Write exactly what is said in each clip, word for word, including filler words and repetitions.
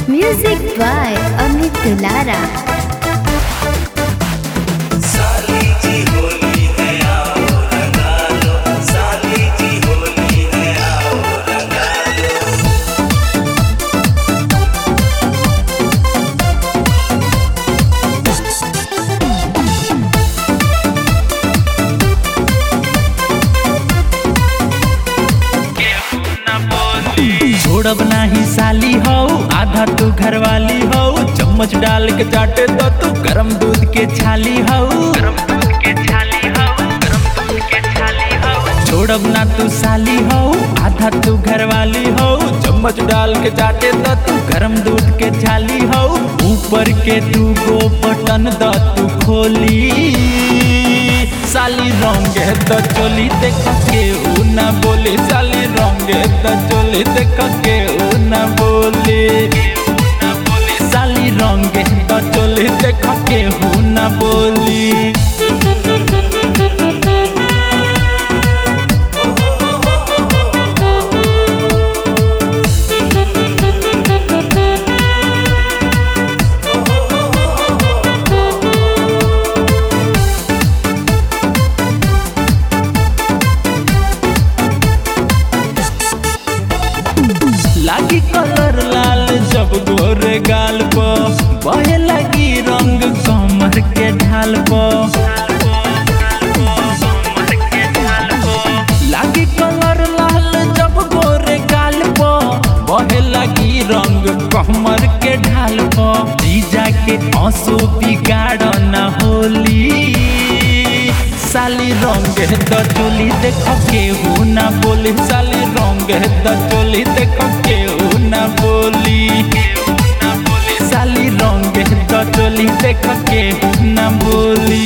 Music by Amit Dulara. छोड़ब नाही साली हो, आधा तू घरवाली हो। चम्मच डाल के चाटे तो तू गरम दूध के छाली हो। छोड़ब ना तू साली हो, आधा तू घरवाली हो। चम्मच डाल के चाटे तो तू गरम दूध के छाली हो। ऊपर के दू गो बटन द तू खोली, साली रंगे तो चोली देख के ऊ ना बोली। साली रंगे तो चोली देख के ऊ ना बोली। साली रंगे तो चोली देख के ऊ ना बोली। लागी कलर लाल जब गोरे गाल पर, बहे लगी रंग कमर के ढाल पर। लागी कलर लाल जब गोरे गाल पर, बहे लगी रंग कमर के ढाल पर। जीजा के आंसू बिगाड़ न होली, साली रंगे तो चोली देख के ऊ ना बोली। साली रंगे तो चोली देख के ऊ ना बोली। साली रंगे तो चोली देख के ऊ ना बोली।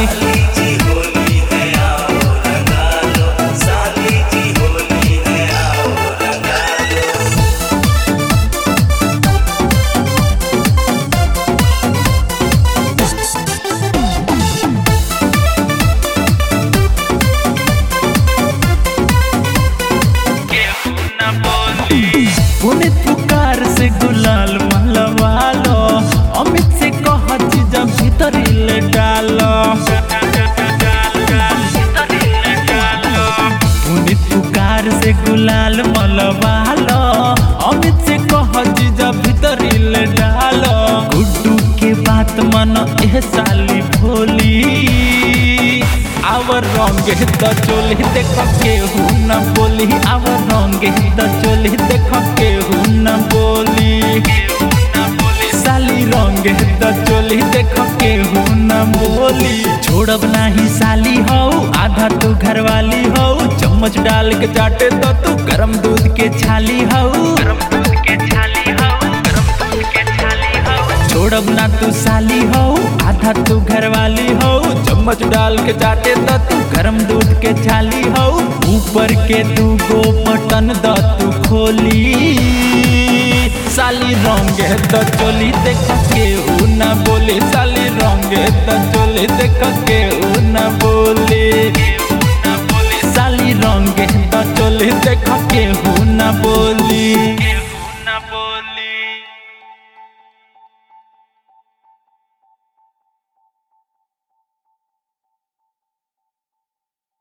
पुनित पुकार से गुलाल मलवा लो, अमित से कह जब भीतर ले डालो। पुनित पुकार से गुलाल मलवा लो, अमित से कह जब भीतर ले डालो। गुड्डू के बात मन एह साली भोली, आवर रंगे तो चोली देख के ऊ ना बोली। आवर रंगे तो चोली देख के ऊ ना बोली। साली रंगे तो चोली देख के ऊ ना बोली। छोड़ब नाही साली हो, आधा तू घरवाली हो। चम्मच डाल के चाटे तो तू गरम दूध के छाली हो। छोड़ब ना तू साली हो, आधा तू घरवाली हो। चम्मच डाल के चाटे तो तू गरम दूध के छाली हो। ऊपर के दू गो बटन द तू खोली, साली रंगे तो चोली देख के ऊ ना बोली। साली रंगे तो चोली देख के ऊ ना बोली। साली रंगे तो चोली देख के ऊ ना बोली।